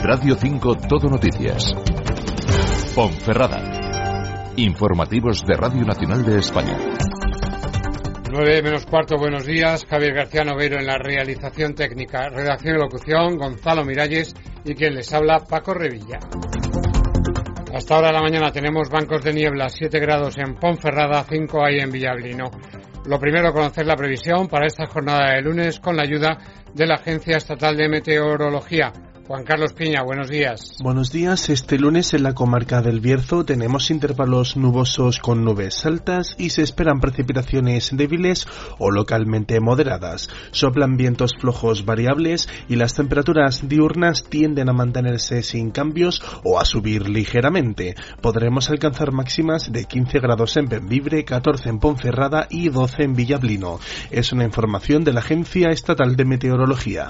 Radio 5 Todo Noticias. Ponferrada. Informativos de Radio Nacional de España. 9 menos cuarto, buenos días. Javier García Nogueiro en la realización técnica. Redacción y locución, Gonzalo Miralles y quien les habla, Paco Revilla. Hasta ahora de la mañana tenemos bancos de niebla, 7 grados en Ponferrada, 5 hay en Villablino. Lo primero, conocer la previsión para esta jornada de lunes con la ayuda de la Agencia Estatal de Meteorología. Juan Carlos Piña, buenos días. Buenos días. Este lunes en la comarca del Bierzo tenemos intervalos nubosos con nubes altas y se esperan precipitaciones débiles o localmente moderadas. Soplan vientos flojos variables y las temperaturas diurnas tienden a mantenerse sin cambios o a subir ligeramente. Podremos alcanzar máximas de 15 grados en Bembibre, 14 en Ponferrada y 12 en Villablino. Es una información de la Agencia Estatal de Meteorología.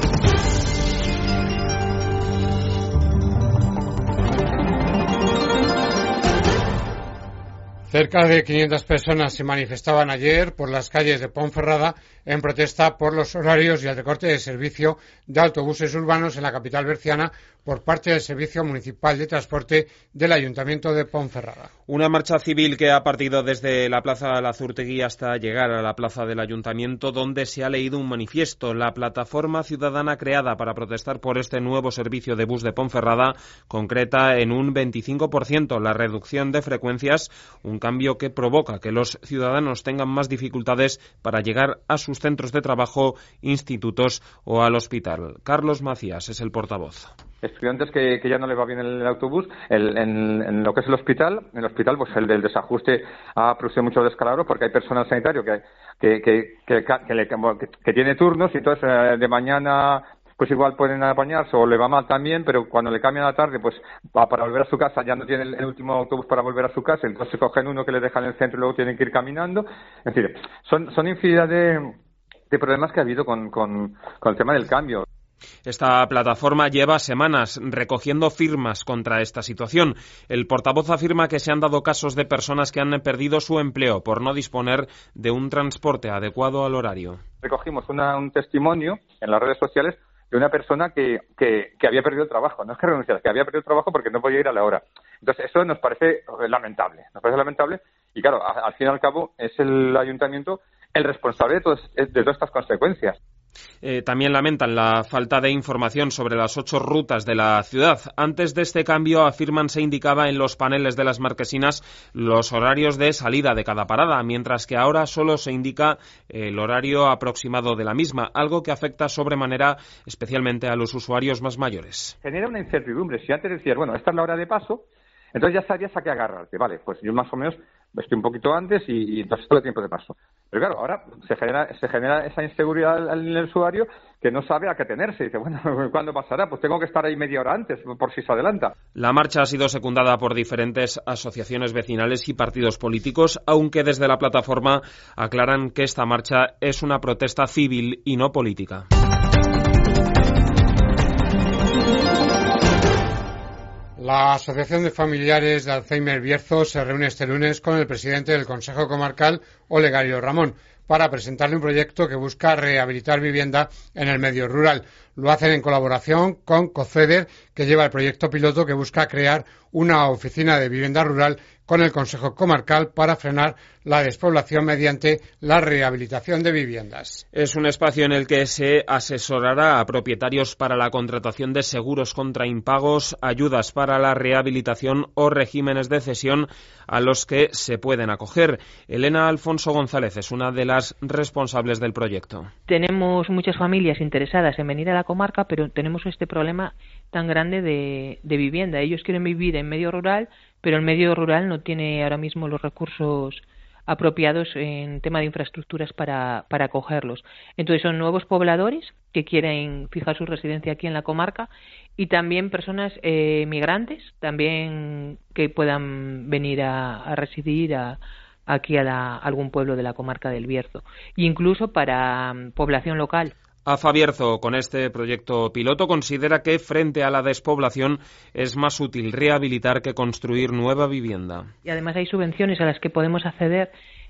Cerca de 500 personas se manifestaban ayer por las calles de Ponferrada en protesta por los horarios y el recorte de servicio de autobuses urbanos en la capital berciana por parte del Servicio Municipal de Transporte del Ayuntamiento de Ponferrada. Una marcha civil que ha partido desde la Plaza Lazurtegui hasta llegar a la Plaza del Ayuntamiento, donde se ha leído un manifiesto. La plataforma ciudadana creada para protestar por este nuevo servicio de bus de Ponferrada concreta en un 25% la reducción de frecuencias, un cambio que provoca que los ciudadanos tengan más dificultades para llegar a sus centros de trabajo, institutos o al hospital. Carlos Macías es el portavoz. Estudiantes que ya no les va bien el autobús, en lo que es el hospital, pues el del desajuste ha producido mucho descalabro porque hay personal sanitario que tiene turnos y entonces de mañana pues igual pueden apañarse o le va mal también, pero cuando le cambian a la tarde, pues para volver a su casa ya no tiene el último autobús para volver a su casa, entonces cogen uno que le dejan en el centro y luego tienen que ir caminando. Es decir, son infinidad de problemas que ha habido con el tema del cambio. Esta plataforma lleva semanas recogiendo firmas contra esta situación. El portavoz afirma que se han dado casos de personas que han perdido su empleo por no disponer de un transporte adecuado al horario. Recogimos un testimonio en las redes sociales de una persona que había perdido el trabajo, no es que renunciara, que había perdido el trabajo porque no podía ir a la hora. Entonces eso nos parece lamentable, y claro, al fin y al cabo es el ayuntamiento el responsable de todas estas consecuencias. También lamentan la falta de información sobre las 8 rutas de la ciudad. Antes de este cambio, afirman, se indicaba en los paneles de las marquesinas los horarios de salida de cada parada, mientras que ahora solo se indica el horario aproximado de la misma, algo que afecta sobremanera especialmente a los usuarios más mayores. Genera una incertidumbre. Si antes decías, bueno, esta es la hora de paso, entonces ya sabías a qué agarrarte. Vale, pues yo más o menos estoy un poquito antes y entonces todo el tiempo de paso. Pero claro, ahora se genera esa inseguridad en el usuario que no sabe a qué tenerse. Dice, bueno, ¿cuándo pasará? Pues tengo que estar ahí media hora antes, por si se adelanta. La marcha ha sido secundada por diferentes asociaciones vecinales y partidos políticos, aunque desde la plataforma aclaran que esta marcha es una protesta civil y no política. La Asociación de Familiares de Alzheimer Bierzo se reúne este lunes con el presidente del Consejo Comarcal, Olegario Ramón, para presentarle un proyecto que busca rehabilitar vivienda en el medio rural. Lo hacen en colaboración con COCEDER, que lleva el proyecto piloto que busca crear una oficina de vivienda rural con el Consejo Comarcal para frenar la despoblación mediante la rehabilitación de viviendas. Es un espacio en el que se asesorará a propietarios para la contratación de seguros contra impagos, ayudas para la rehabilitación o regímenes de cesión a los que se pueden acoger. Elena Alfonso González es una de las responsables del proyecto. Tenemos muchas familias interesadas en venir a la comarca, pero tenemos este problema tan grande de vivienda. Ellos quieren vivir en medio rural, pero el medio rural no tiene ahora mismo los recursos apropiados en tema de infraestructuras para acogerlos. Entonces son nuevos pobladores que quieren fijar su residencia aquí en la comarca y también personas migrantes también que puedan venir a residir aquí a algún pueblo de la comarca del Bierzo, e incluso para población local. AFA Bierzo, con este proyecto piloto, considera que frente a la despoblación es más útil rehabilitar que construir nueva vivienda. Y además hay subvenciones a las que podemos acceder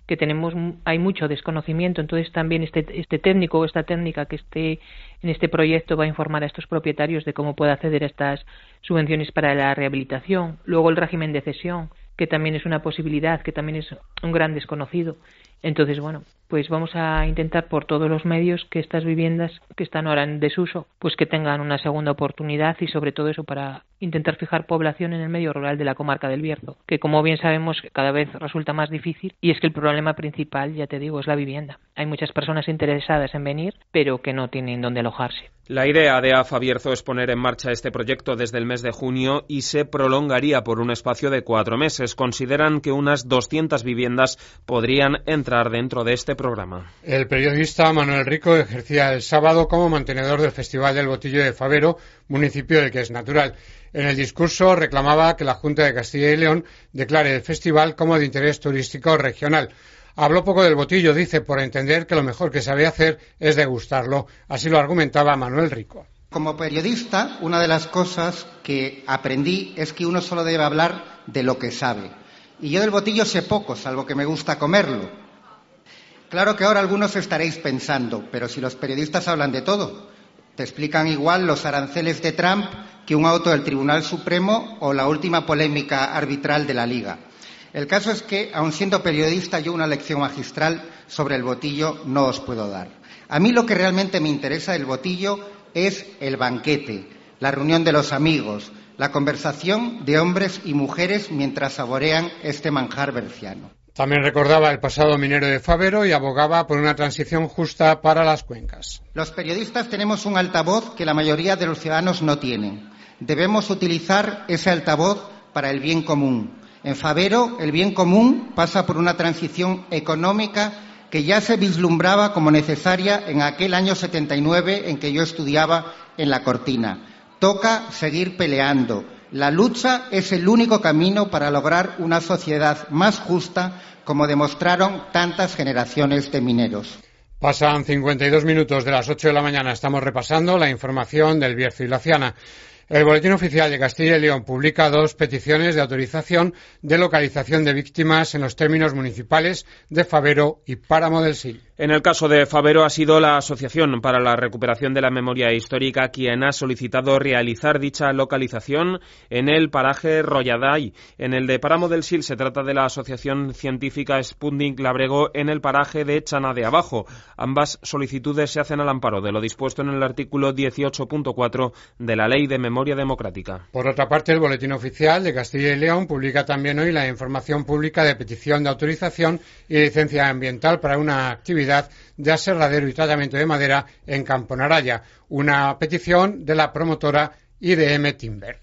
hay mucho desconocimiento. Entonces también este técnico o esta técnica que esté en este proyecto va a informar a estos propietarios de cómo puede acceder a estas subvenciones para la rehabilitación. Luego el régimen de cesión, que también es una posibilidad, que también es un gran desconocido. Entonces, bueno, pues vamos a intentar por todos los medios que estas viviendas que están ahora en desuso, pues que tengan una segunda oportunidad, y sobre todo eso para intentar fijar población en el medio rural de la comarca del Bierzo, que como bien sabemos cada vez resulta más difícil, y es que el problema principal, ya te digo, es la vivienda. Hay muchas personas interesadas en venir, pero que no tienen dónde alojarse. La idea de AFA Bierzo es poner en marcha este proyecto desde el mes de junio y se prolongaría por un espacio de 4 meses. Consideran que unas 200 viviendas podrían entrar dentro de este programa. El periodista Manuel Rico ejercía el sábado como mantenedor del Festival del Botillo de Favero, municipio del que es natural. En el discurso reclamaba que la Junta de Castilla y León declare el festival como de interés turístico regional. Habló poco del botillo, dice, por entender que lo mejor que sabe hacer es degustarlo. Así lo argumentaba Manuel Rico. Como periodista, una de las cosas que aprendí es que uno solo debe hablar de lo que sabe. Y yo del botillo sé poco, salvo que me gusta comerlo. Claro que ahora algunos estaréis pensando, pero si los periodistas hablan de todo, te explican igual los aranceles de Trump que un auto del Tribunal Supremo o la última polémica arbitral de la Liga. El caso es que, aun siendo periodista, yo una lección magistral sobre el botillo no os puedo dar. A mí lo que realmente me interesa del botillo es el banquete, la reunión de los amigos, la conversación de hombres y mujeres mientras saborean este manjar berciano. También recordaba el pasado minero de Favero y abogaba por una transición justa para las cuencas. Los periodistas tenemos un altavoz que la mayoría de los ciudadanos no tienen. Debemos utilizar ese altavoz para el bien común. En Favero, el bien común pasa por una transición económica que ya se vislumbraba como necesaria en aquel año 79 en que yo estudiaba en La Cortina. Toca seguir peleando. La lucha es el único camino para lograr una sociedad más justa, como demostraron tantas generaciones de mineros. Pasan 52 minutos de las 8 de la mañana. Estamos repasando la información del Bierzo y Laciana. El Boletín Oficial de Castilla y León publica 2 peticiones de autorización de localización de víctimas en los términos municipales de Favero y Páramo del Sil. En el caso de Favero ha sido la Asociación para la Recuperación de la Memoria Histórica quien ha solicitado realizar dicha localización en el paraje Rolladay. En el de Páramo del Sil se trata de la Asociación Científica Sputnik Labrego en el paraje de Chana de Abajo. Ambas solicitudes se hacen al amparo de lo dispuesto en el artículo 18.4 de la Ley de Memoria Democrática. Por otra parte, el Boletín Oficial de Castilla y León publica también hoy la información pública de petición de autorización y licencia ambiental para una actividad de aserradero y tratamiento de madera en Camponaraya, una petición de la promotora IDM Timber.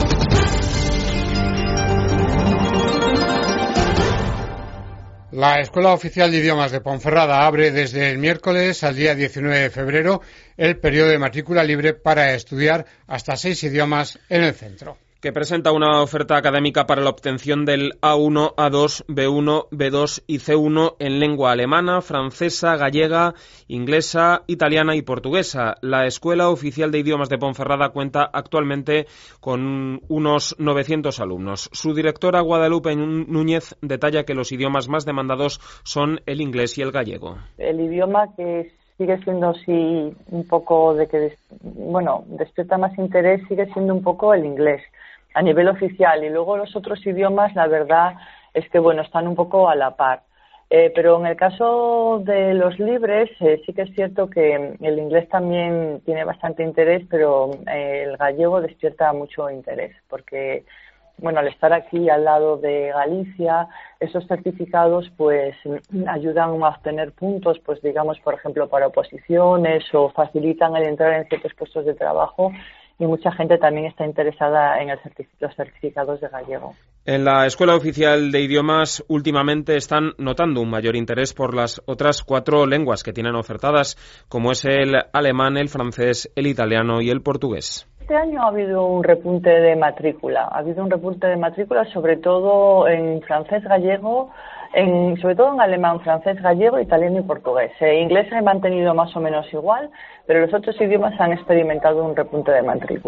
La Escuela Oficial de Idiomas de Ponferrada abre desde el miércoles al día 19 de febrero el periodo de matrícula libre para estudiar hasta 6 idiomas en el centro. Que presenta una oferta académica para la obtención del A1, A2, B1, B2 y C1 en lengua alemana, francesa, gallega, inglesa, italiana y portuguesa. La Escuela Oficial de Idiomas de Ponferrada cuenta actualmente con unos 900 alumnos. Su directora, Guadalupe Núñez, detalla que los idiomas más demandados son el inglés y el gallego. El idioma que sigue siendo así un poco despierta más interés, sigue siendo un poco el inglés a nivel oficial, y luego los otros idiomas, la verdad es que están un poco a la par. Pero en el caso de los libres, sí que es cierto que el inglés también tiene bastante interés, pero el gallego despierta mucho interés, porque al estar aquí al lado de Galicia, esos certificados pues ayudan a obtener puntos, pues digamos, por ejemplo, para oposiciones, o facilitan el entrar en ciertos puestos de trabajo, y mucha gente también está interesada en los certificados de gallego. En la Escuela Oficial de Idiomas últimamente están notando un mayor interés por las otras 4 lenguas que tienen ofertadas, como es el alemán, el francés, el italiano y el portugués. Este año ha habido un repunte de matrícula. Sobre todo en francés, gallego, sobre todo en alemán, francés, gallego, italiano y portugués. Inglés se ha mantenido más o menos igual, pero los otros idiomas han experimentado un repunte de matrícula.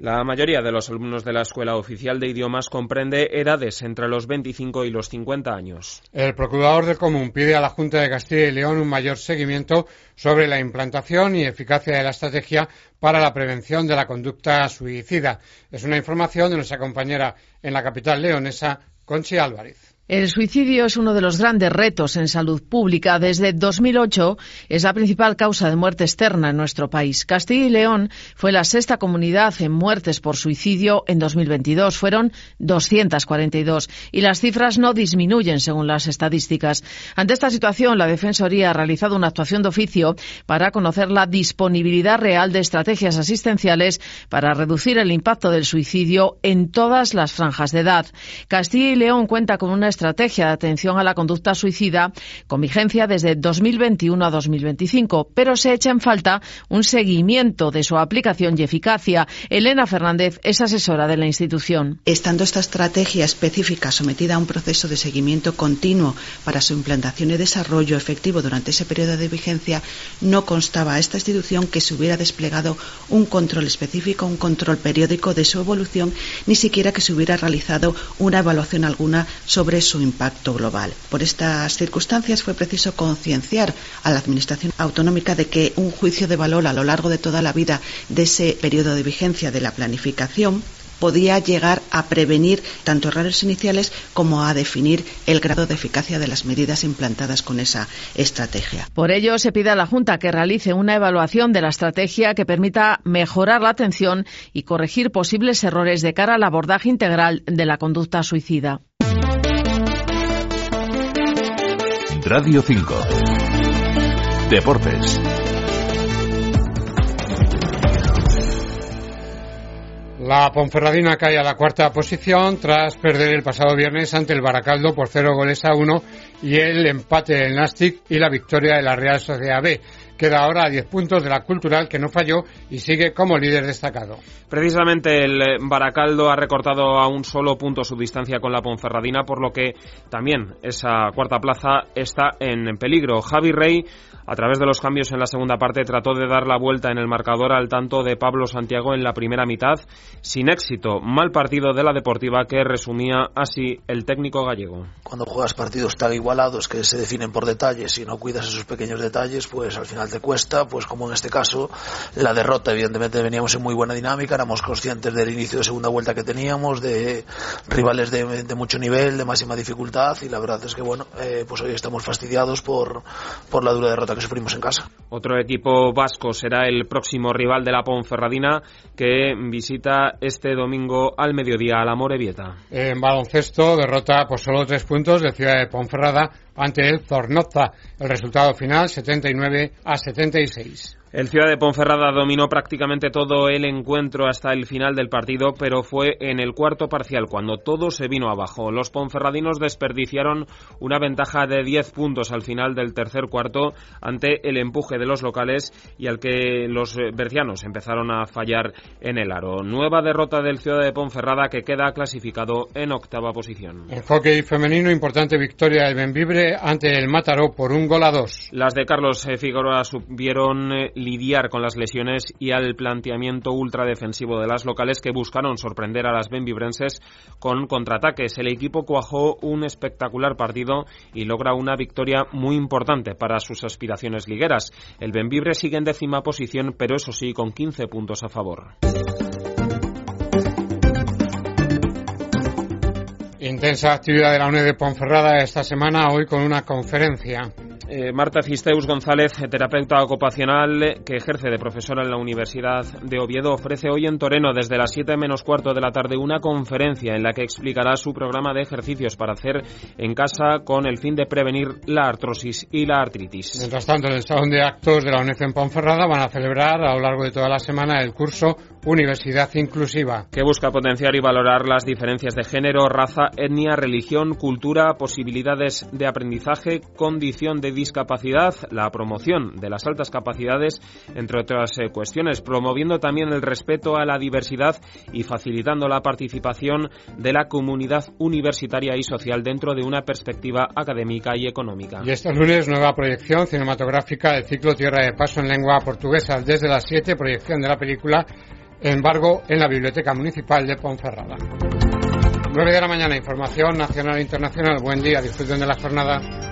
La mayoría de los alumnos de la Escuela Oficial de Idiomas comprende edades entre los 25 y los 50 años. El procurador del Común pide a la Junta de Castilla y León un mayor seguimiento sobre la implantación y eficacia de la estrategia para la prevención de la conducta suicida. Es una información de nuestra compañera en la capital leonesa, Conchi Álvarez. El suicidio es uno de los grandes retos en salud pública. Desde 2008 es la principal causa de muerte externa en nuestro país. Castilla y León fue la sexta comunidad en muertes por suicidio en 2022. Fueron 242. Y las cifras no disminuyen según las estadísticas. Ante esta situación, la Defensoría ha realizado una actuación de oficio para conocer la disponibilidad real de estrategias asistenciales para reducir el impacto del suicidio en todas las franjas de edad. Castilla y León cuenta con una estrategia de atención a la conducta suicida con vigencia desde 2021 a 2025, pero se echa en falta un seguimiento de su aplicación y eficacia. Elena Fernández es asesora de la institución. Estando esta estrategia específica sometida a un proceso de seguimiento continuo para su implantación y desarrollo efectivo durante ese periodo de vigencia, no constaba a esta institución que se hubiera desplegado un control específico, un control periódico de su evolución, ni siquiera que se hubiera realizado una evaluación alguna sobre su impacto global. Por estas circunstancias fue preciso concienciar a la Administración Autonómica de que un juicio de valor a lo largo de toda la vida de ese periodo de vigencia de la planificación podía llegar a prevenir tanto errores iniciales como a definir el grado de eficacia de las medidas implantadas con esa estrategia. Por ello, se pide a la Junta que realice una evaluación de la estrategia que permita mejorar la atención y corregir posibles errores de cara al abordaje integral de la conducta suicida. Radio 5. Deportes. La Ponferradina cae a la cuarta posición tras perder el pasado viernes ante el Baracaldo por 0-1 y el empate del Nàstic y la victoria de la Real Sociedad B. Queda ahora a 10 puntos de la Cultural, que no falló y sigue como líder destacado. Precisamente el Baracaldo ha recortado a un solo punto su distancia con la Ponferradina, por lo que también esa cuarta plaza está en peligro. Javi Rey, a través de los cambios en la segunda parte, trató de dar la vuelta en el marcador al tanto de Pablo Santiago en la primera mitad, sin éxito. Mal partido de la Deportiva, que resumía así el técnico gallego. Cuando juegas partidos tan igualados que se definen por detalles y no cuidas esos pequeños detalles, pues al final te cuesta, pues como en este caso la derrota. Evidentemente veníamos en muy buena dinámica, éramos conscientes del inicio de segunda vuelta que teníamos, de rivales de mucho nivel, de máxima dificultad, y la verdad es que bueno, pues hoy estamos fastidiados por la dura derrota que sufrimos en casa. Otro equipo vasco será el próximo rival de la Ponferradina, que visita este domingo al mediodía a la Amorebieta. En baloncesto, derrota por solo 3 puntos de Ciudad de Ponferrada ante el Zornoza. El resultado final 79-76. El Ciudad de Ponferrada dominó prácticamente todo el encuentro hasta el final del partido, pero fue en el cuarto parcial cuando todo se vino abajo. Los ponferradinos desperdiciaron una ventaja de 10 puntos al final del tercer cuarto ante el empuje de los locales y al que los bercianos empezaron a fallar en el aro. Nueva derrota del Ciudad de Ponferrada, que queda clasificado en octava posición. En hockey femenino, importante victoria del Bembibre ante el Mataró por 1-2. Las de Carlos Figueroa supieron lidiar con las lesiones y al planteamiento ultradefensivo de las locales, que buscaron sorprender a las benvibrenses con contraataques. El equipo cuajó un espectacular partido y logra una victoria muy importante para sus aspiraciones ligueras. El Benvibre sigue en décima posición, pero eso sí, con 15 puntos a favor. Intensa actividad de la UNED de Ponferrada esta semana, hoy con una conferencia. Marta Cisteus González, terapeuta ocupacional que ejerce de profesora en la Universidad de Oviedo, ofrece hoy en Toreno desde las 7:15 de la tarde una conferencia en la que explicará su programa de ejercicios para hacer en casa con el fin de prevenir la artrosis y la artritis. Mientras tanto, en el Salón de Actos de la UNED en Ponferrada van a celebrar a lo largo de toda la semana el curso Universidad Inclusiva, que busca potenciar y valorar las diferencias de género, raza, etnia, religión, cultura, posibilidades de aprendizaje, condición de discapacidad, la promoción de las altas capacidades, entre otras cuestiones, promoviendo también el respeto a la diversidad y facilitando la participación de la comunidad universitaria y social dentro de una perspectiva académica y económica. Y este lunes, nueva proyección cinematográfica del ciclo Tierra de Paso en lengua portuguesa. Desde las 7, proyección de la película embargo en la Biblioteca Municipal de Ponferrada. 9 de la mañana, información nacional e internacional. Buen día, disfruten de la jornada.